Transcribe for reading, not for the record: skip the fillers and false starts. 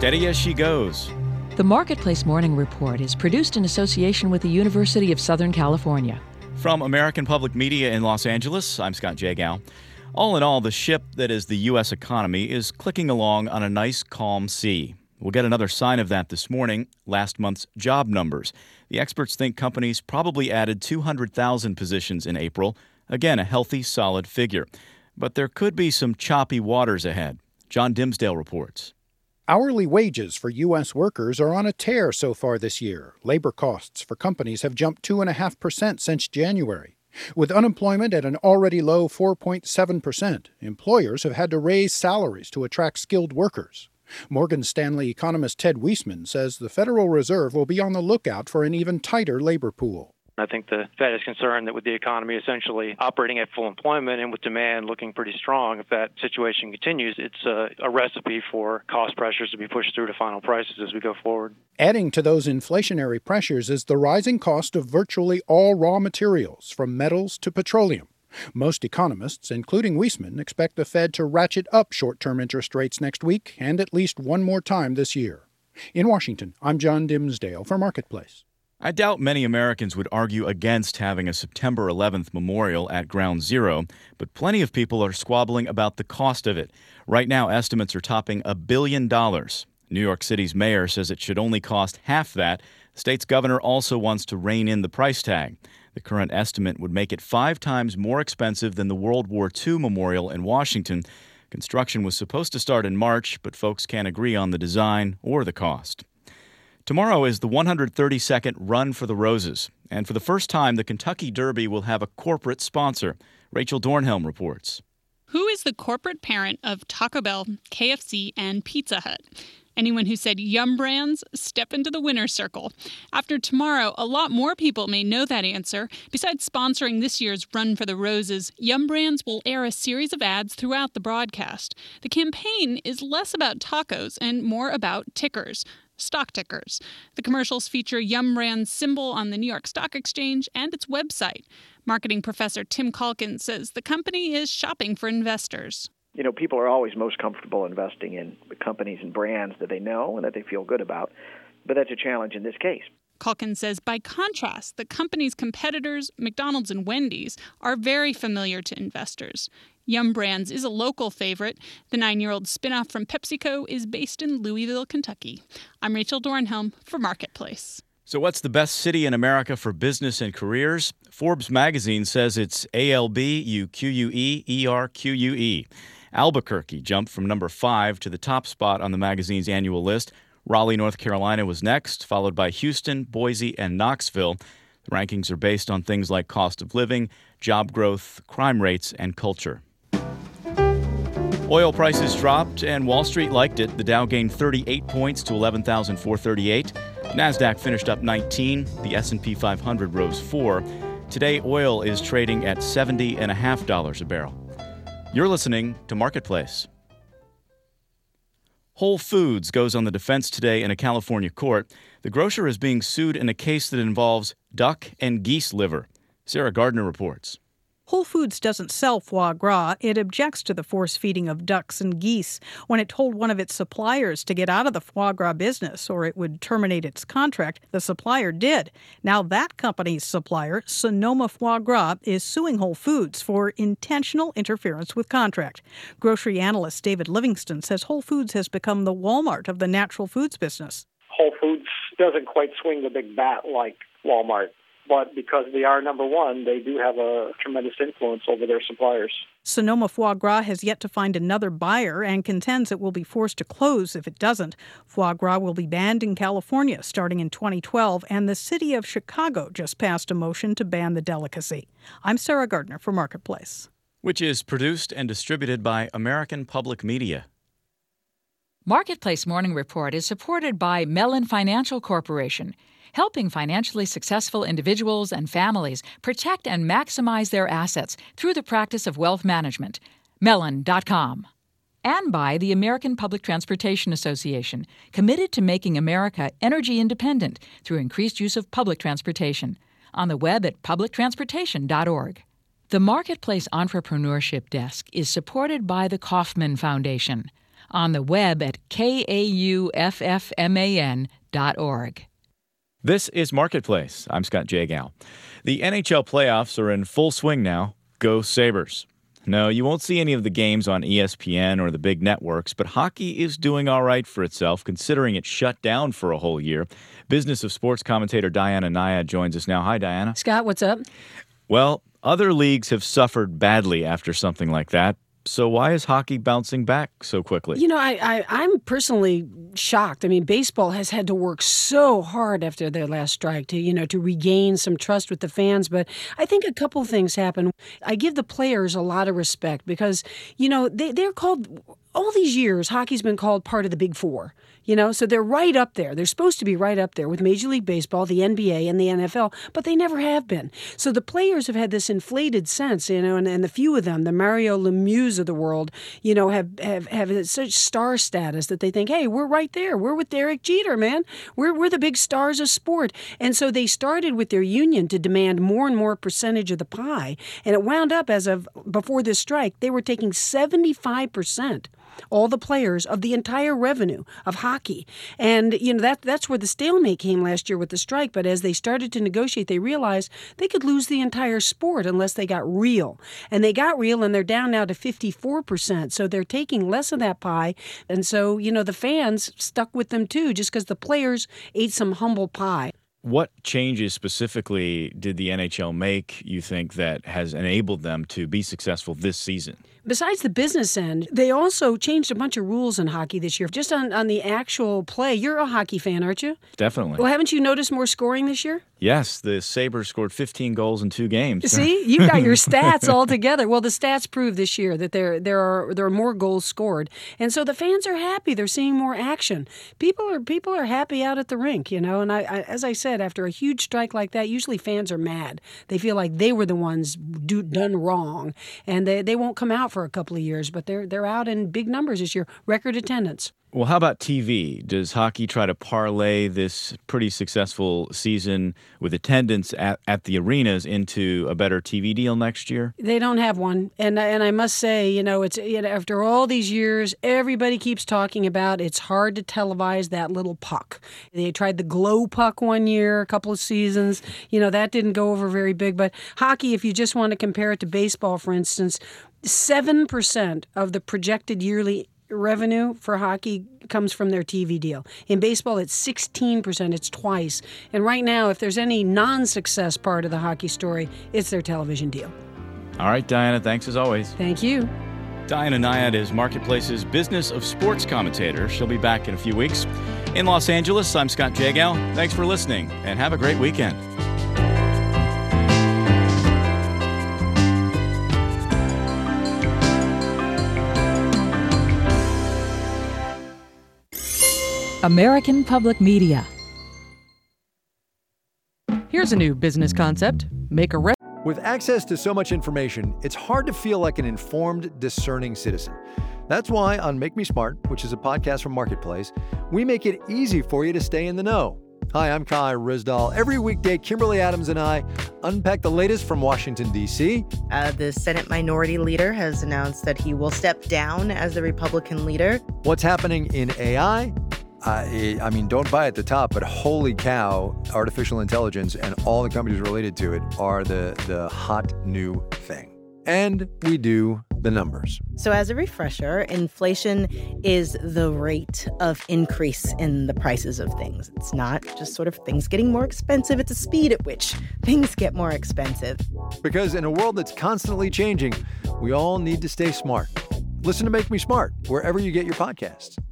steady as she goes. The Marketplace Morning Report is produced in association with the University of Southern California. From American Public Media in Los Angeles, I'm Scott Jagow. All in all, the ship that is the U.S. economy is clicking along on a nice, calm sea. We'll get another sign of that this morning, last month's job numbers. The experts think companies probably added 200,000 positions in April. Again, a healthy, solid figure. But there could be some choppy waters ahead. John Dimsdale reports. Hourly wages for U.S. workers are on a tear so far this year. Labor costs for companies have jumped 2.5% since January. With unemployment at an already low 4.7%, employers have had to raise salaries to attract skilled workers. Morgan Stanley economist Ted Weissman says the Federal Reserve will be on the lookout for an even tighter labor pool. I think the Fed is concerned that with the economy essentially operating at full employment and with demand looking pretty strong, if that situation continues, it's a recipe for cost pressures to be pushed through to final prices as we go forward. Adding to those inflationary pressures is the rising cost of virtually all raw materials, from metals to petroleum. Most economists, including Weissman, expect the Fed to ratchet up short-term interest rates next week and at least one more time this year. In Washington, I'm John Dimsdale for Marketplace. I doubt many Americans would argue against having a September 11th memorial at Ground Zero, but plenty of people are squabbling about the cost of it. Right now, estimates are topping $1 billion. New York City's mayor says it should only cost half that. The state's governor also wants to rein in the price tag. The current estimate would make it 5 times more expensive than the World War II memorial in Washington. Construction was supposed to start in March, but folks can't agree on the design or the cost. Tomorrow is the 132nd Run for the Roses, and for the first time, the Kentucky Derby will have a corporate sponsor. Rachel Dornhelm reports. Who is the corporate parent of Taco Bell, KFC, and Pizza Hut? Anyone who said Yum Brands, step into the winner's circle. After tomorrow, a lot more people may know that answer. Besides sponsoring this year's Run for the Roses, Yum Brands will air a series of ads throughout the broadcast. The campaign is less about tacos and more about tickers. Stock tickers. The commercials feature Yum Brand's symbol on the New York Stock Exchange and its website. Marketing professor Tim Calkin says the company is shopping for investors. You know, people are always most comfortable investing in companies and brands that they know and that they feel good about, but that's a challenge in this case. Calkin says, by contrast, the company's competitors, McDonald's and Wendy's, are very familiar to investors. Yum Brands is a local favorite. The 9-year-old spinoff from PepsiCo is based in Louisville, Kentucky. I'm Rachel Dornhelm for Marketplace. So what's the best city in America for business and careers? Forbes magazine says it's ALBUQUEERQUE. Albuquerque jumped from number 5 to the top spot on the magazine's annual list. Raleigh, North Carolina was next, followed by Houston, Boise, and Knoxville. The rankings are based on things like cost of living, job growth, crime rates, and culture. Oil prices dropped, and Wall Street liked it. The Dow gained 38 points to 11,438. NASDAQ finished up 19. The S&P 500 rose 4. Today, oil is trading at $70.50 a barrel. You're listening to Marketplace. Whole Foods goes on the defense today in a California court. The grocer is being sued in a case that involves duck and geese liver. Sarah Gardner reports. Whole Foods doesn't sell foie gras. It objects to the force feeding of ducks and geese. When it told one of its suppliers to get out of the foie gras business or it would terminate its contract, the supplier did. Now that company's supplier, Sonoma Foie Gras, is suing Whole Foods for intentional interference with contract. Grocery analyst David Livingston says Whole Foods has become the Walmart of the natural foods business. Whole Foods doesn't quite swing the big bat like Walmart. But because they are number one, they do have a tremendous influence over their suppliers. Sonoma Foie Gras has yet to find another buyer and contends it will be forced to close if it doesn't. Foie gras will be banned in California starting in 2012, and the city of Chicago just passed a motion to ban the delicacy. I'm Sarah Gardner for Marketplace. Which is produced and distributed by American Public Media. Marketplace Morning Report is supported by Mellon Financial Corporation, helping financially successful individuals and families protect and maximize their assets through the practice of wealth management. Mellon.com. And by the American Public Transportation Association, committed to making America energy independent through increased use of public transportation. On the web at publictransportation.org. The Marketplace Entrepreneurship Desk is supported by the Kauffman Foundation. on the web at kauffman.org. This is Marketplace. I'm Scott Jagow. The NHL playoffs are in full swing now. Go Sabres. No, you won't see any of the games on ESPN or the big networks, but hockey is doing all right for itself, considering it shut down for a whole year. Business of Sports commentator Diana Nyad joins us now. Hi, Diana. Scott, what's up? Well, other leagues have suffered badly after something like that. So why is hockey bouncing back so quickly? You know, I'm personally shocked. I mean, baseball has had to work so hard after their last strike to regain some trust with the fans. But I think a couple things happen. I give the players a lot of respect because, they're called, all these years, hockey's been called part of the Big Four. So they're right up there. They're supposed to be right up there with Major League Baseball, the NBA, and the NFL, but they never have been. So the players have had this inflated sense, and the few of them, the Mario Lemieux of the world, have such star status that they think, hey, we're right there. We're with Derek Jeter, man. We're the big stars of sport. And so they started with their union to demand more and more percentage of the pie, and it wound up as of before this strike, they were taking 75%. All the players of the entire revenue of hockey. And, that's where the stalemate came last year with the strike. But as they started to negotiate, they realized they could lose the entire sport unless they got real. And they got real, and they're down now to 54%. So they're taking less of that pie. And so, the fans stuck with them, too, just because the players ate some humble pie. What changes specifically did the NHL make, you think, that has enabled them to be successful this season? Besides the business end, they also changed a bunch of rules in hockey this year. Just on the actual play. You're a hockey fan, aren't you? Definitely. Well, haven't you noticed more scoring this year? Yes, the Sabres scored 15 goals in 2 games. See, you've got your stats all together. Well, the stats prove this year that there are more goals scored, and so the fans are happy. They're seeing more action. People are happy out at the rink, And I as I said, after a huge strike like that, usually fans are mad. They feel like they were the ones done wrong, and they won't come out for a couple of years. But they're out in big numbers this year, record attendance. Well, how about TV? Does hockey try to parlay this pretty successful season with attendance at the arenas into a better TV deal next year? They don't have one. And I must say, it's after all these years, everybody keeps talking about it's hard to televise that little puck. They tried the glow puck one year, a couple of seasons. That didn't go over very big. But hockey, if you just want to compare it to baseball, for instance, 7% of the projected yearly revenue for hockey comes from their TV deal. In baseball, it's 16%. It's twice. And right now, if there's any non-success part of the hockey story, it's their television deal. All right, Diana, thanks as always. Thank you. Diana Nyad is Marketplace's Business of Sports commentator. She'll be back in a few weeks. In Los Angeles, I'm Scott Jagow. Thanks for listening, and have a great weekend. American Public Media. Here's a new business concept. Make a With access to so much information, it's hard to feel like an informed, discerning citizen. That's why on Make Me Smart, which is a podcast from Marketplace, we make it easy for you to stay in the know. Hi, I'm Kai Rizdal. Every weekday, Kimberly Adams and I unpack the latest from Washington, D.C. The Senate Minority Leader has announced that he will step down as the Republican leader. What's happening in AI? I mean, don't buy at the top, but holy cow, artificial intelligence and all the companies related to it are the hot new thing. And we do the numbers. So as a refresher, inflation is the rate of increase in the prices of things. It's not just sort of things getting more expensive. It's the speed at which things get more expensive. Because in a world that's constantly changing, we all need to stay smart. Listen to Make Me Smart wherever you get your podcasts.